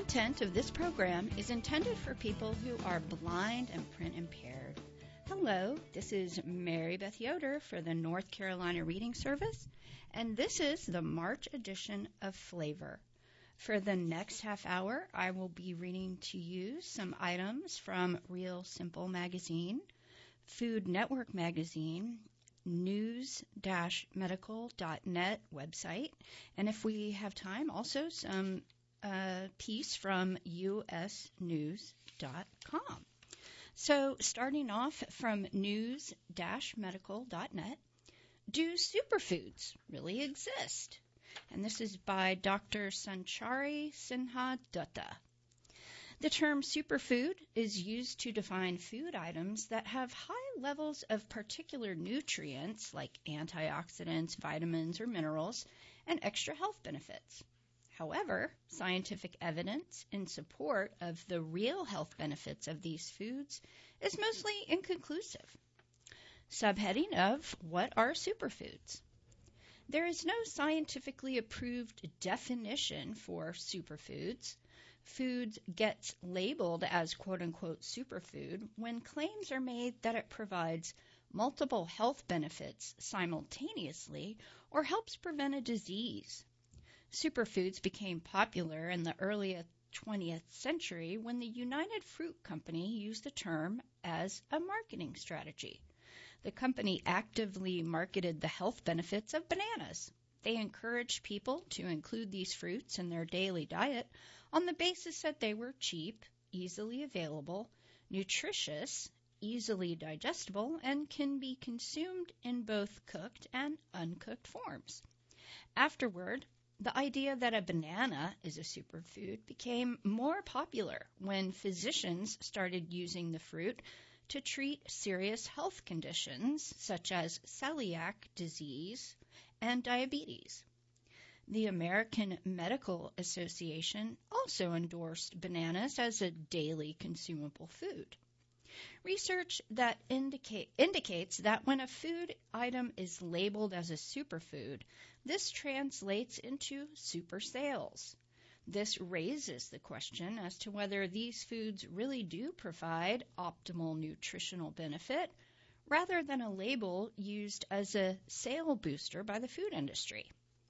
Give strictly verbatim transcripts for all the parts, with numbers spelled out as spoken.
content of this program is intended for people who are blind and print impaired. Hello, this is Mary Beth Yoder for the North Carolina Reading Service, and this is the March edition of Flavor. For the next half hour, I will be reading to you some items from Real Simple Magazine, Food Network Magazine, news dash medical dot net website, and if we have time, also some uh, piece from U S news dot com. So starting off from news dash medical dot net, do superfoods really exist? And this is by Doctor Sanchari Sinha Dutta. The term superfood is used to define food items that have high levels of particular nutrients like antioxidants, vitamins, or minerals, and extra health benefits. However, scientific evidence in support of the real health benefits of these foods is mostly inconclusive. Subheading of what are superfoods? There is no scientifically approved definition for superfoods. Foods gets labeled as quote-unquote superfood when claims are made that it provides multiple health benefits simultaneously or helps prevent a disease. Superfoods became popular in the early twentieth century when the United Fruit Company used the term as a marketing strategy. The company actively marketed the health benefits of bananas. They encouraged people to include these fruits in their daily diet on the basis that they were cheap, easily available, nutritious, easily digestible, and can be consumed in both cooked and uncooked forms. Afterward, the idea that a banana is a superfood became more popular when physicians started using the fruit to treat serious health conditions such as celiac disease and diabetes. The American Medical Association also endorsed bananas as a daily consumable food. Research that indicate, indicates that when a food item is labeled as a superfood, this translates into super sales. This raises the question as to whether these foods really do provide optimal nutritional benefit rather than a label used as a sale booster by the food industry.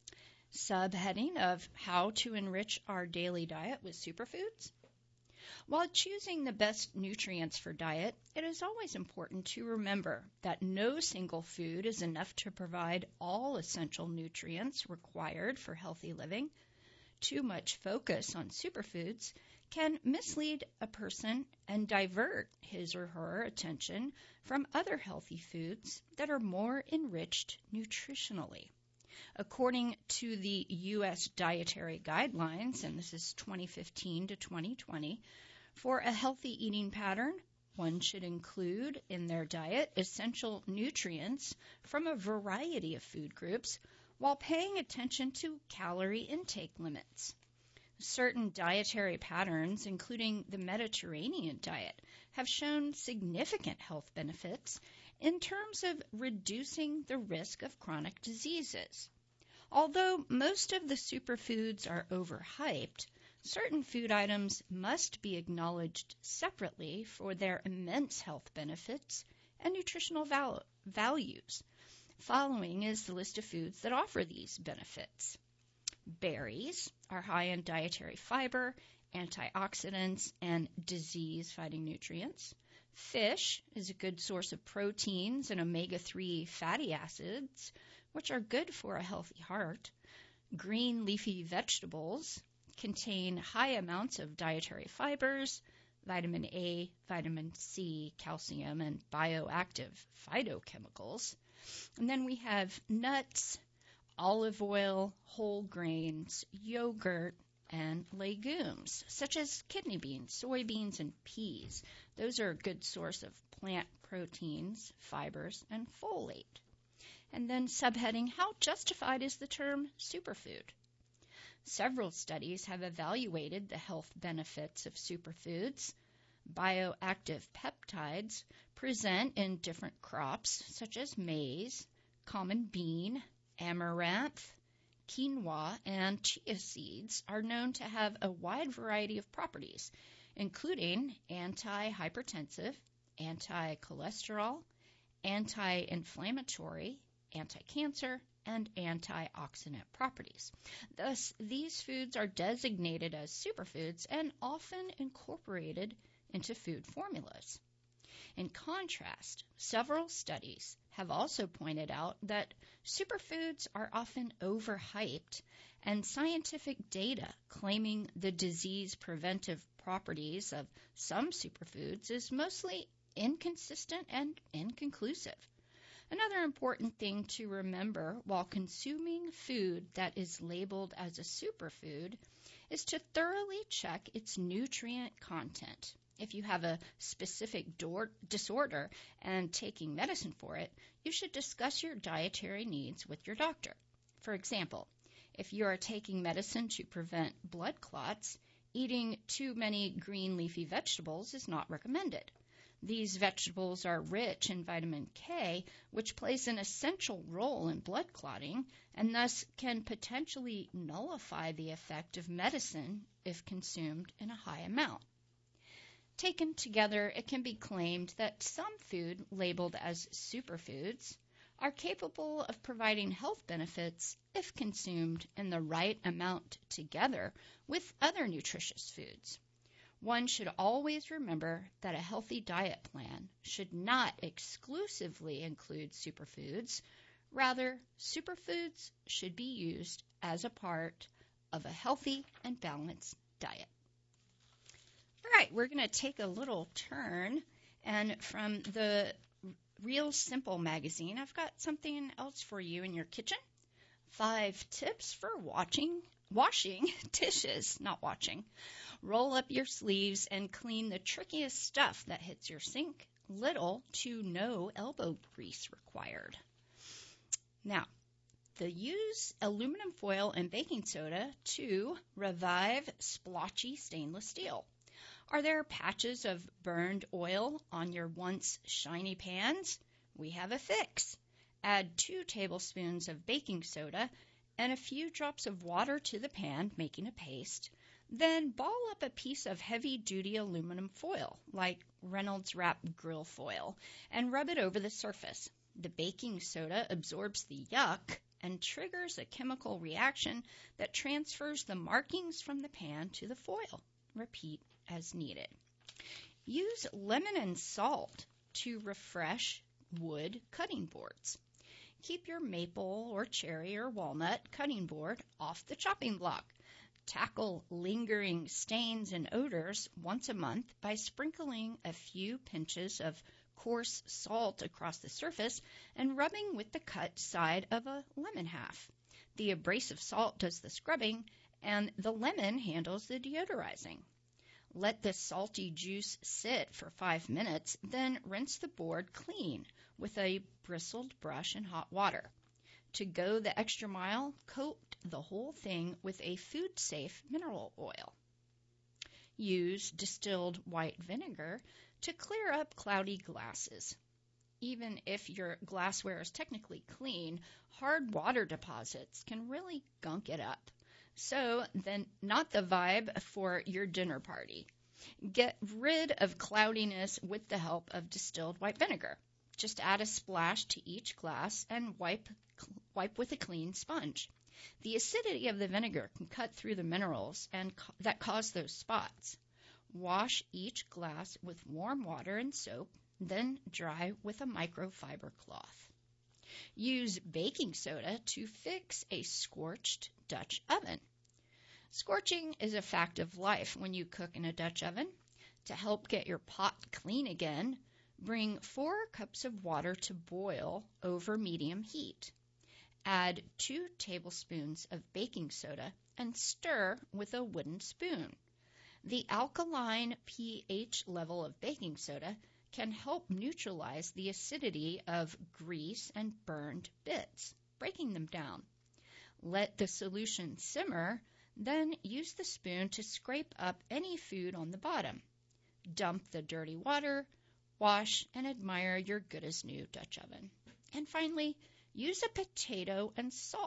Subheading of how to enrich our daily diet with superfoods. While choosing the best nutrients for diet, it is always important to remember that no single food is enough to provide all essential nutrients required for healthy living. Too much focus on superfoods can mislead a person and divert his or her attention from other healthy foods that are more enriched nutritionally. According to the U S Dietary Guidelines, and this is twenty fifteen to twenty twenty, for a healthy eating pattern, one should include in their diet essential nutrients from a variety of food groups while paying attention to calorie intake limits. Certain dietary patterns, including the Mediterranean diet, have shown significant health benefits in terms of reducing the risk of chronic diseases. Although most of the superfoods are overhyped, certain food items must be acknowledged separately for their immense health benefits and nutritional val- values. Following is the list of foods that offer these benefits. Berries are high in dietary fiber, antioxidants, and disease-fighting nutrients. Fish is a good source of proteins and omega three fatty acids, which are good for a healthy heart. Green leafy vegetables contain high amounts of dietary fibers, vitamin A, vitamin C, calcium, and bioactive phytochemicals. And then we have nuts, olive oil, whole grains, yogurt, and legumes, such as kidney beans, soybeans, and peas. Those are a good source of plant proteins, fibers, and folate. And then subheading, how justified is the term superfood? Several studies have evaluated the health benefits of superfoods. Bioactive peptides present in different crops such as maize, common bean, amaranth, quinoa, and chia seeds are known to have a wide variety of properties, including anti-hypertensive, anti-cholesterol, anti-inflammatory, anti-cancer, and antioxidant properties. Thus, these foods are designated as superfoods and often incorporated into food formulas. In contrast, several studies have also pointed out that superfoods are often overhyped, and scientific data claiming the disease preventive properties of some superfoods is mostly inconsistent and inconclusive. Another important thing to remember while consuming food that is labeled as a superfood is to thoroughly check its nutrient content. If you have a specific door- disorder and taking medicine for it, you should discuss your dietary needs with your doctor. For example, if you are taking medicine to prevent blood clots, eating too many green leafy vegetables is not recommended. These vegetables are rich in vitamin K, which plays an essential role in blood clotting and thus can potentially nullify the effect of medicine if consumed in a high amount. Taken together, it can be claimed that some food labeled as superfoods are capable of providing health benefits if consumed in the right amount together with other nutritious foods. One should always remember that a healthy diet plan should not exclusively include superfoods. Rather, superfoods should be used as a part of a healthy and balanced diet. All right, we're going to take a little turn, and from the Real Simple magazine, I've got something else for you in your kitchen. Five tips for watching, washing dishes, not watching. Roll up your sleeves and clean the trickiest stuff that hits your sink. Little to no elbow grease required. Now, the use aluminum foil and baking soda to revive splotchy stainless steel. Are there patches of burned oil on your once shiny pans? We have a fix. Add two tablespoons of baking soda and a few drops of water to the pan, making a paste. Then ball up a piece of heavy-duty aluminum foil, like Reynolds Wrap grill foil, and rub it over the surface. The baking soda absorbs the yuck and triggers a chemical reaction that transfers the markings from the pan to the foil. Repeat as needed. Use lemon and salt to refresh wood cutting boards. Keep your maple or cherry or walnut cutting board off the chopping block. Tackle lingering stains and odors once a month by sprinkling a few pinches of coarse salt across the surface and rubbing with the cut side of a lemon half. The abrasive salt does the scrubbing, and the lemon handles the deodorizing. Let the salty juice sit for five minutes, then rinse the board clean with a bristled brush in hot water. To go the extra mile, coat the whole thing with a food-safe mineral oil. Use distilled white vinegar to clear up cloudy glasses. Even if your glassware is technically clean, hard water deposits can really gunk it up. So then not the vibe for your dinner party. Get rid of cloudiness with the help of distilled white vinegar. Just add a splash to each glass and wipe wipe with a clean sponge. The acidity of the vinegar can cut through the minerals and co- that cause those spots. Wash each glass with warm water and soap, then dry with a microfiber cloth. Use baking soda to fix a scorched Dutch oven. Scorching is a fact of life when you cook in a Dutch oven. To help get your pot clean again, bring four cups of water to boil over medium heat. Add two tablespoons of baking soda and stir with a wooden spoon. The alkaline pH level of baking soda can help neutralize the acidity of grease and burned bits, breaking them down. Let the solution simmer, then use the spoon to scrape up any food on the bottom. Dump the dirty water, wash, and admire your good-as-new Dutch oven. And finally, use a potato and salt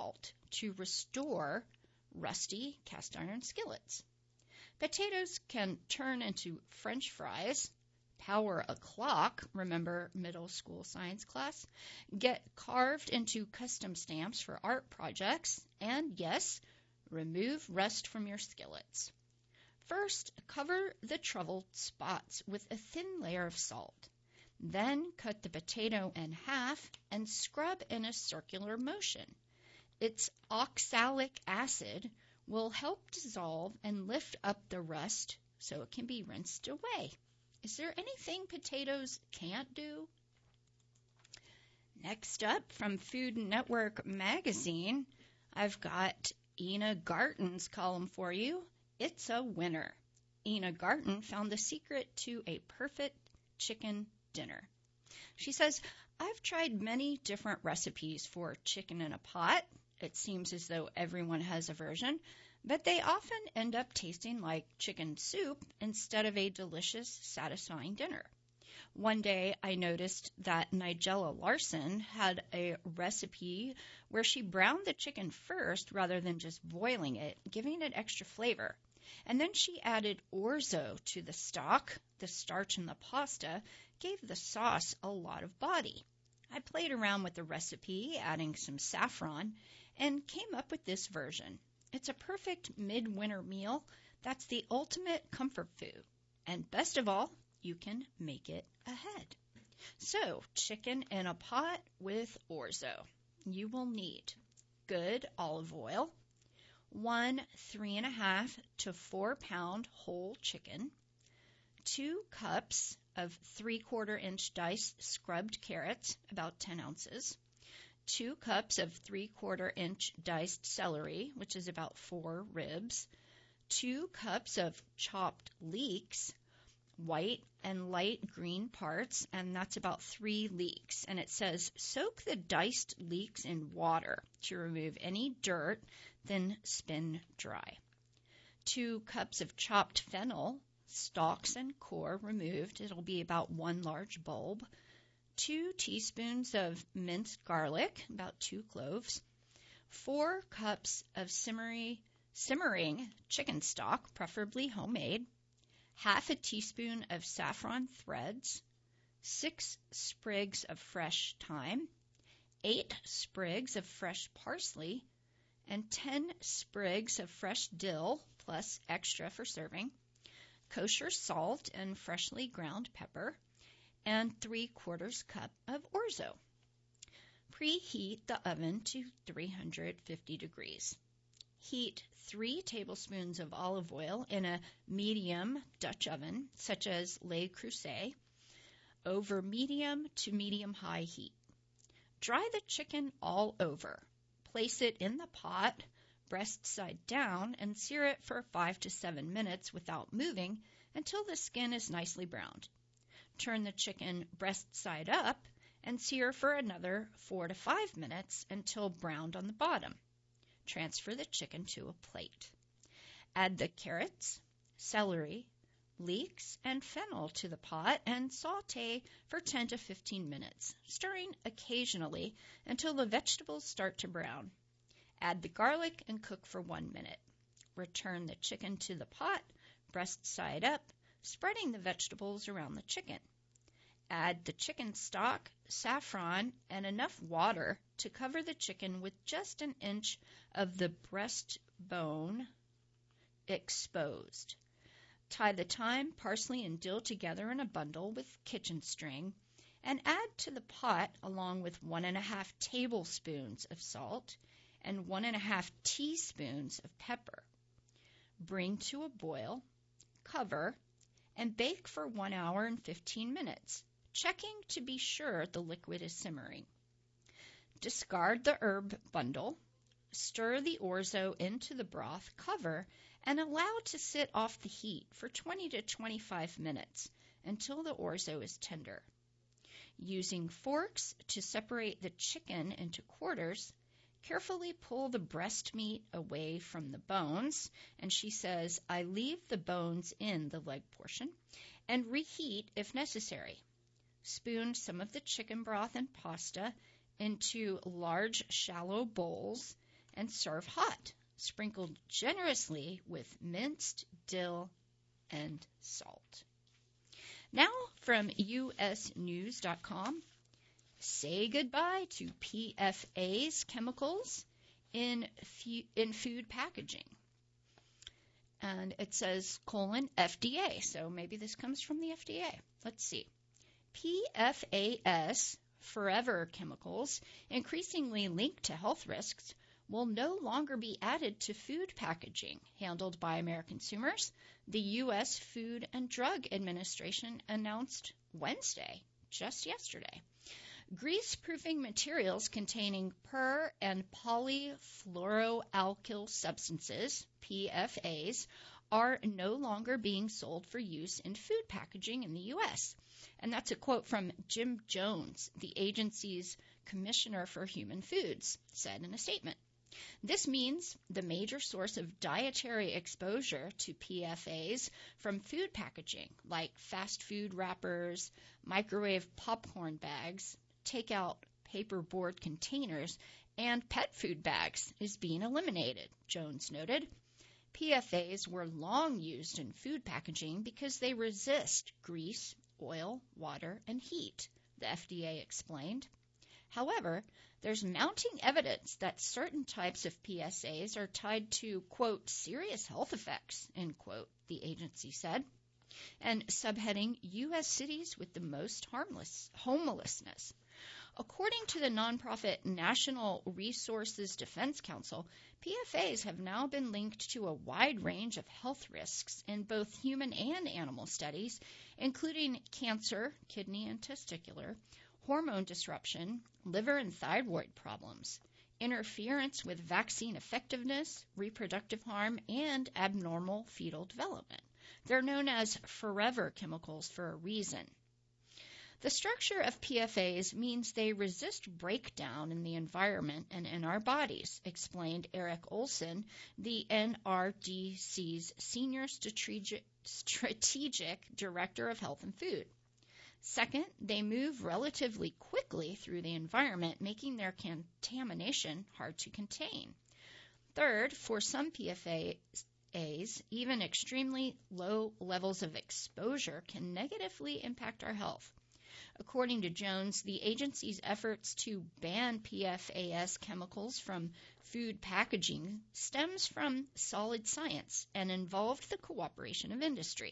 to restore rusty cast iron skillets. Potatoes can turn into French fries, power a clock, remember middle school science class, get carved into custom stamps for art projects, and yes, remove rust from your skillets. First, cover the troubled spots with a thin layer of salt. Then cut the potato in half and scrub in a circular motion. Its oxalic acid will help dissolve and lift up the rust so it can be rinsed away. Is there anything potatoes can't do? Next up, from Food Network magazine, I've got Ina Garten's column for you. It's a winner. Ina Garten found the secret to a perfect chicken dinner. She says, I've tried many different recipes for chicken in a pot. It seems as though everyone has a version, but they often end up tasting like chicken soup instead of a delicious, satisfying dinner. One day I noticed that Nigella Larson had a recipe where she browned the chicken first rather than just boiling it, giving it extra flavor. And then she added orzo to the stock. The starch in the pasta gave the sauce a lot of body. I played around with the recipe, adding some saffron, and came up with this version. It's a perfect midwinter meal that's the ultimate comfort food. And best of all, you can make it ahead. So, chicken in a pot with orzo. You will need good olive oil, one three and a half to four pound whole chicken, two cups of three quarter inch diced scrubbed carrots, about ten ounces, two cups of three quarter inch diced celery, which is about four ribs, two cups of chopped leeks, white and light green parts, and that's about three leeks. And it says soak the diced leeks in water to remove any dirt, then spin dry. Two cups of chopped fennel, stalks and core removed. It'll be about one large bulb. Two teaspoons of minced garlic, about two cloves. Four cups of simmering, simmering chicken stock, preferably homemade. Half a teaspoon of saffron threads. Six sprigs of fresh thyme. Eight sprigs of fresh parsley. And ten sprigs of fresh dill, plus extra for serving. Kosher salt and freshly ground pepper. And three quarters cup of orzo. Preheat the oven to three hundred fifty degrees. Heat three tablespoons of olive oil in a medium Dutch oven, such as Le Creuset, over medium to medium-high heat. Dry the chicken all over. Place it in the pot, breast side down, and sear it for five to seven minutes without moving until the skin is nicely browned. Turn the chicken breast side up and sear for another four to five minutes until browned on the bottom. Transfer the chicken to a plate. Add the carrots, celery, leeks, and fennel to the pot and saute for ten to fifteen minutes, stirring occasionally until the vegetables start to brown. Add the garlic and cook for one minute. Return the chicken to the pot, breast side up, spreading the vegetables around the chicken. Add the chicken stock, saffron, and enough water to cover the chicken with just an inch of the breastbone exposed. Tie the thyme, parsley, and dill together in a bundle with kitchen string and add to the pot along with one and a half tablespoons of salt and one and a half teaspoons of pepper. Bring to a boil, cover, and bake for one hour and fifteen minutes, checking to be sure the liquid is simmering. Discard the herb bundle, stir the orzo into the broth, cover, and allow to sit off the heat for twenty to twenty-five minutes until the orzo is tender. Using forks to separate the chicken into quarters, carefully pull the breast meat away from the bones, and she says, I leave the bones in the leg portion, and reheat if necessary. Spoon some of the chicken broth and pasta into large shallow bowls and serve hot, sprinkled generously with minced dill and salt. Now from U S news dot com, say goodbye to P F As chemicals in, fu- in food packaging. And it says, colon, F D A. So maybe this comes from the F D A. Let's see. P F A S, forever chemicals, increasingly linked to health risks, will no longer be added to food packaging handled by American consumers, the U S Food and Drug Administration announced Wednesday, just yesterday. Grease-proofing materials containing per- and polyfluoroalkyl substances, P F As, are no longer being sold for use in food packaging in the U S. And that's a quote from Jim Jones, the agency's Commissioner for Human Foods, said in a statement. This means the major source of dietary exposure to P F As from food packaging, like fast food wrappers, microwave popcorn bags, takeout paperboard containers, and pet food bags, is being eliminated, Jones noted. P F As were long used in food packaging because they resist grease, oil, water, and heat, the F D A explained. However, there's mounting evidence that certain types of P F As are tied to, quote, serious health effects, end quote, the agency said. And subheading, U S cities with the most harmless homelessness. According to the nonprofit National Resources Defense Council, P F As have now been linked to a wide range of health risks in both human and animal studies, including cancer, kidney and testicular, hormone disruption, liver and thyroid problems, interference with vaccine effectiveness, reproductive harm, and abnormal fetal development. They're known as forever chemicals for a reason. The structure of P F As means they resist breakdown in the environment and in our bodies, explained Eric Olson, the N R D C's Senior Strategic, Strategic Director of Health and Food. Second, they move relatively quickly through the environment, making their contamination hard to contain. Third, for some P F As, even extremely low levels of exposure can negatively impact our health. According to Jones, the agency's efforts to ban P F A S chemicals from food packaging stems from solid science and involved the cooperation of industry.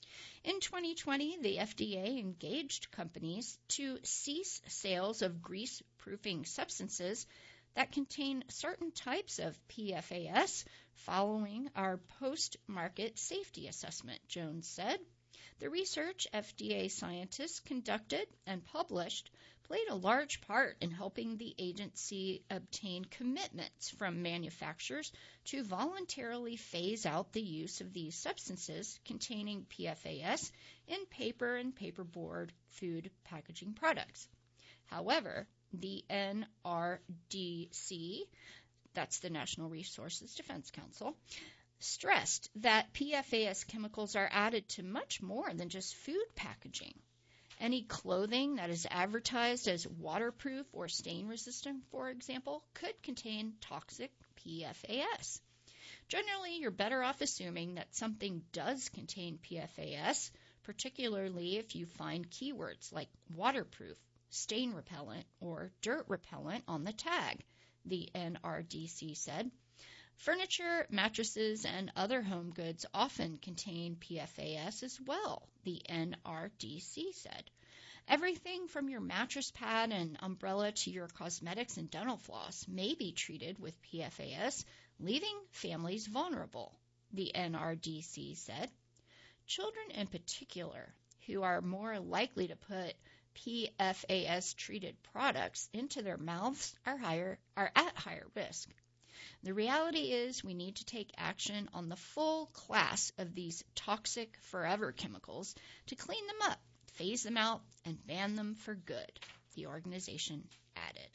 In twenty twenty, the F D A engaged companies to cease sales of grease-proofing substances that contain certain types of P F A S following our post-market safety assessment, Jones said. The research F D A scientists conducted and published played a large part in helping the agency obtain commitments from manufacturers to voluntarily phase out the use of these substances containing P F A S in paper and paperboard food packaging products. However, the N R D C, that's the National Resources Defense Council, stressed that P F A S chemicals are added to much more than just food packaging. Any clothing that is advertised as waterproof or stain-resistant, for example, could contain toxic P F A S. Generally, you're better off assuming that something does contain P F A S, particularly if you find keywords like waterproof, stain repellent, or dirt repellent on the tag, the N R D C said. Furniture, mattresses, and other home goods often contain P F A S as well, the N R D C said. Everything from your mattress pad and umbrella to your cosmetics and dental floss may be treated with P F A S, leaving families vulnerable, the N R D C said. Children in particular, who are more likely to put P F A S-treated products into their mouths, are higher, are at higher risk. The reality is we need to take action on the full class of these toxic forever chemicals to clean them up, phase them out, and ban them for good, the organization added.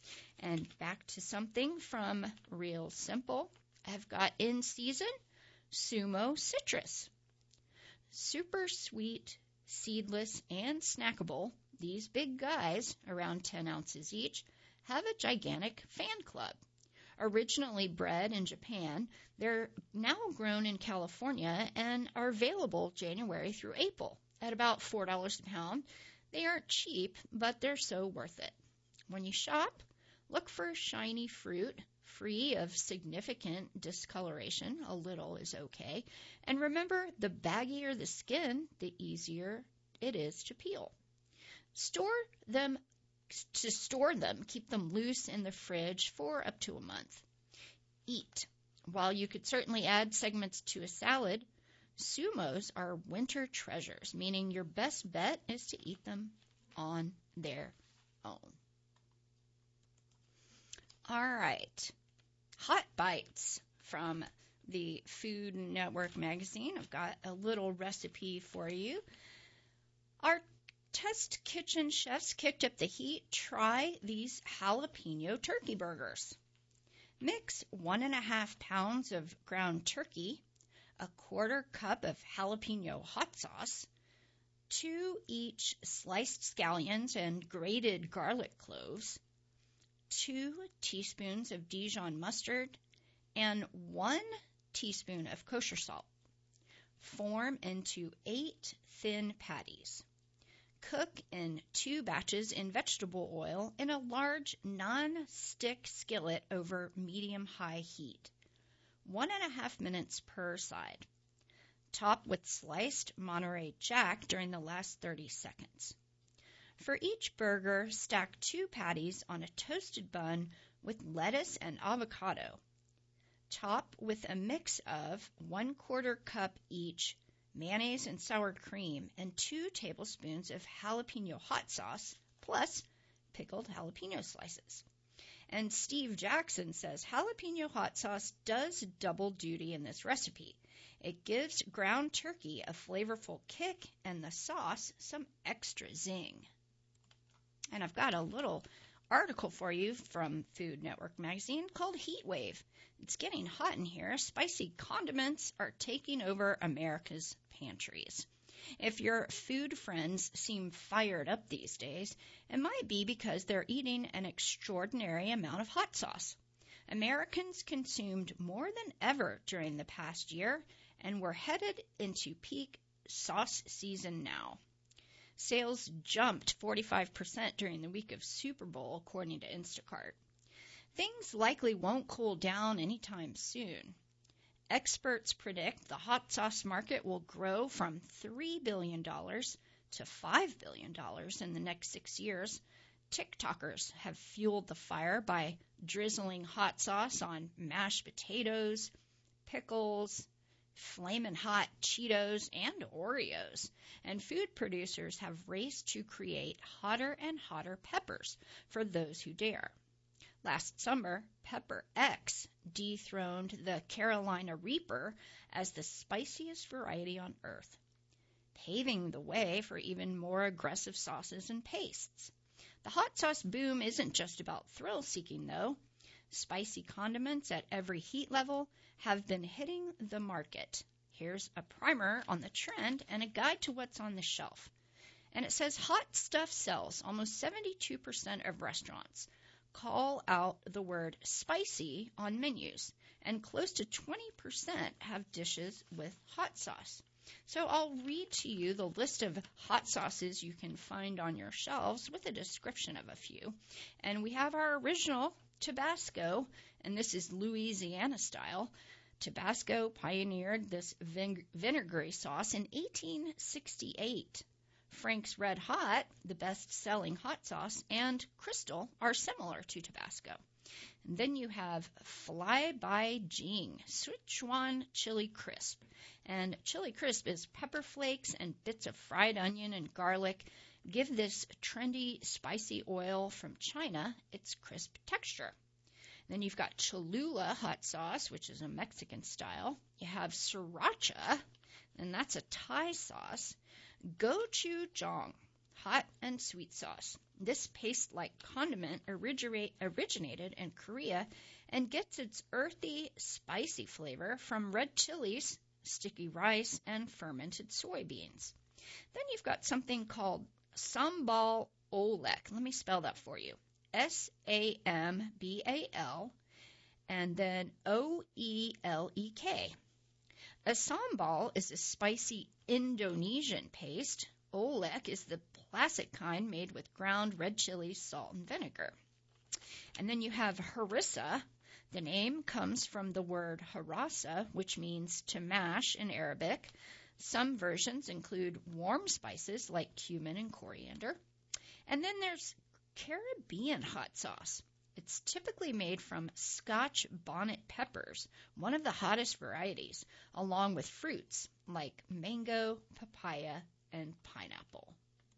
And back to something from Real Simple. I've got in season Sumo Citrus. Super sweet, seedless, and snackable, these big guys, around ten ounces each, have a gigantic fan club. Originally bred in Japan, they're now grown in California and are available January through April at about four dollars a pound. They aren't cheap, but they're so worth it. When you shop, look for shiny fruit, free of significant discoloration. A little is okay. And remember, the baggier the skin, the easier it is to peel. Store them To store them, keep them loose in the fridge for up to a month. Eat. While you could certainly add segments to a salad, sumos are winter treasures, meaning your best bet is to eat them on their own. All right. Hot Bites from the Food Network magazine. I've got a little recipe for you. Our test kitchen chefs kicked up the heat. Try these jalapeno turkey burgers. Mix one and a half pounds of ground turkey, a quarter cup of jalapeno hot sauce, two each sliced scallions and grated garlic cloves, two teaspoons of Dijon mustard, and one teaspoon of kosher salt. Form into eight thin patties. Cook in two batches in vegetable oil in a large non-stick skillet over medium-high heat. One and a half minutes per side. Top with sliced Monterey Jack during the last thirty seconds. For each burger, stack two patties on a toasted bun with lettuce and avocado. Top with a mix of one quarter cup each mayonnaise and sour cream, and two tablespoons of jalapeno hot sauce, plus pickled jalapeno slices. And Steve Jackson says jalapeno hot sauce does double duty in this recipe. It gives ground turkey a flavorful kick and the sauce some extra zing. And I've got a little article for you from Food Network magazine called Heat Wave. It's getting hot in here. Spicy condiments are taking over America's pantries. If your food friends seem fired up these days, it might be because they're eating an extraordinary amount of hot sauce. Americans consumed more than ever during the past year, and we're headed into peak sauce season now. Sales jumped forty-five percent during the week of Super Bowl, according to Instacart. Things likely won't cool down anytime soon. Experts predict the hot sauce market will grow from three billion dollars to five billion dollars in the next six years. TikTokers have fueled the fire by drizzling hot sauce on mashed potatoes, pickles, flamin' hot Cheetos, and Oreos. And food producers have raced to create hotter and hotter peppers for those who dare. Last summer, Pepper X dethroned the Carolina Reaper as the spiciest variety on earth, paving the way for even more aggressive sauces and pastes. The hot sauce boom isn't just about thrill-seeking, though. Spicy condiments at every heat level have been hitting the market. Here's a primer on the trend and a guide to what's on the shelf. And it says hot stuff sells. Almost seventy-two percent of restaurants call out the word spicy on menus, and close to twenty percent have dishes with hot sauce. So I'll read to you the list of hot sauces you can find on your shelves with a description of a few. And we have our original Tabasco, and this is Louisiana style. Tabasco pioneered this vin- vinegary sauce in eighteen sixty-eight. Frank's Red Hot, the best-selling hot sauce, and Crystal are similar to Tabasco. And then you have Fly by Jing, Sichuan Chili Crisp. And chili crisp is pepper flakes and bits of fried onion and garlic. Give this trendy, spicy oil from China its crisp texture. Then you've got Cholula hot sauce, which is a Mexican style. You have Sriracha, and that's a Thai sauce. Gochujang, hot and sweet sauce. This paste-like condiment originate, originated in Korea and gets its earthy, spicy flavor from red chilies, sticky rice, and fermented soybeans. Then you've got something called sambal oelek. Let me spell that for you. S A M B A L and then O E L E K. A sambal is a spicy Indonesian paste. Oelek is the classic kind made with ground red chili, salt, and vinegar. And then you have harissa. The name comes from the word harasa, which means to mash in Arabic. Some versions include warm spices like cumin and coriander. And then there's Caribbean hot sauce. It's typically made from Scotch bonnet peppers, one of the hottest varieties, along with fruits like mango, papaya, and pineapple.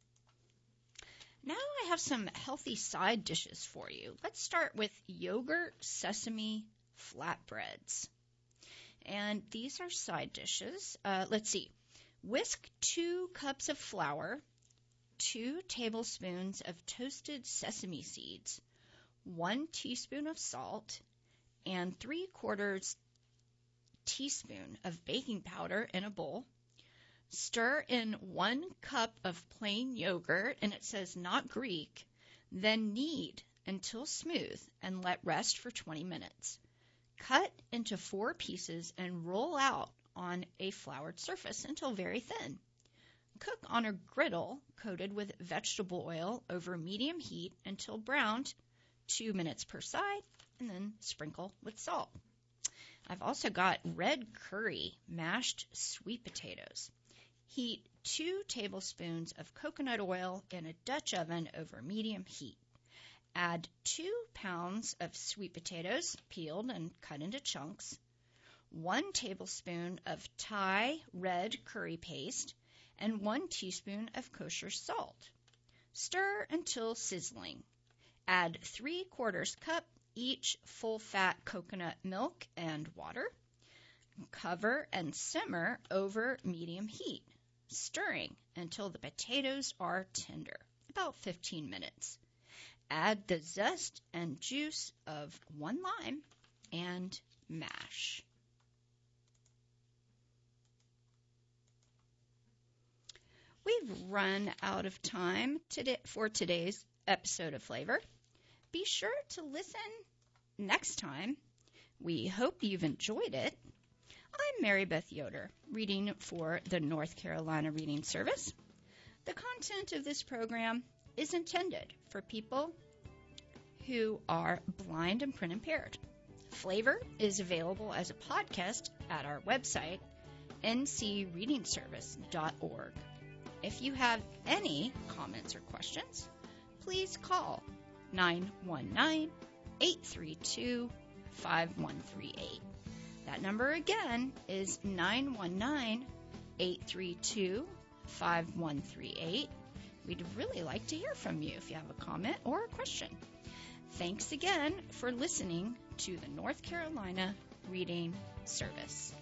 Now I have some healthy side dishes for you. Let's start with yogurt sesame flatbreads. And these are side dishes. Uh, let's see. Whisk two cups of flour, two tablespoons of toasted sesame seeds, one teaspoon of salt, and three quarters teaspoon of baking powder in a bowl. Stir in one cup of plain yogurt, and it says not Greek, then knead until smooth and let rest for twenty minutes. Cut into four pieces and roll out on a floured surface until very thin. Cook on a griddle coated with vegetable oil over medium heat until browned, two minutes per side, and then sprinkle with salt. I've also got red curry mashed sweet potatoes. Heat two tablespoons of coconut oil in a Dutch oven over medium heat. Add two pounds of sweet potatoes, peeled and cut into chunks, one tablespoon of Thai red curry paste, and one teaspoon of kosher salt. Stir until sizzling. Add three quarters cup each full-fat coconut milk and water. Cover and simmer over medium heat, stirring until the potatoes are tender, about fifteen minutes. Add the zest and juice of one lime and mash. We've run out of time today for today's episode of Flavor. Be sure to listen next time. We hope you've enjoyed it. I'm Mary Beth Yoder, reading for the North Carolina Reading Service. The content of this program is intended for people who are blind and print impaired. Flavor is available as a podcast at our website, n c reading service dot org. If you have any comments or questions, please call nine one nine, eight three two, five one three eight. That number again is nine one nine, eight three two, five one three eight. We'd really like to hear from you if you have a comment or a question. Thanks again for listening to the North Carolina Reading Service.